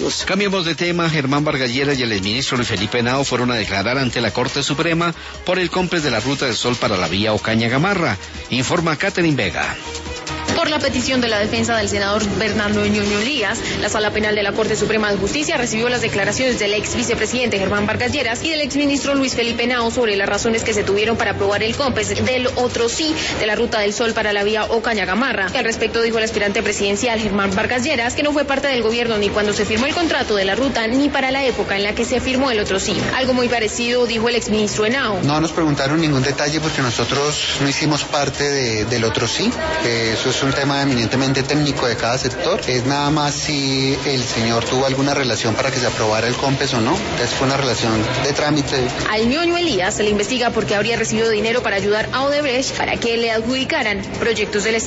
ellos. Cambiemos de tema. Germán Vargas Lleras y el exministro Luis Felipe Henao fueron a declarar ante la Corte Suprema por el complex de la Ruta del Sol para la vía Ocaña-Gamarra. Informa Catherine Vega. Por la petición de la defensa del senador Bernardo Ñoño Elías, la Sala Penal de la Corte Suprema de Justicia recibió las declaraciones del ex vicepresidente Germán Vargas Lleras y del exministro Luis Felipe Henao sobre las razones que se tuvieron para aprobar el COMPES del otro sí de la Ruta del Sol para la vía Ocaña-Gamarra. Al respecto dijo el aspirante presidencial Germán Vargas Lleras que no fue parte del gobierno ni cuando se firmó el contrato de la ruta ni para la época en la que se firmó el otro sí. Algo muy parecido dijo el exministro Henao. No nos preguntaron ningún detalle porque nosotros no hicimos parte del otro sí. Eso es un tema eminentemente técnico de cada sector. Es nada más si el señor tuvo alguna relación para que se aprobara el COMPES o no. Entonces fue una relación de trámite. Al Ñoño Elías se le investiga porque habría recibido dinero para ayudar a Odebrecht para que le adjudicaran proyectos del Estado.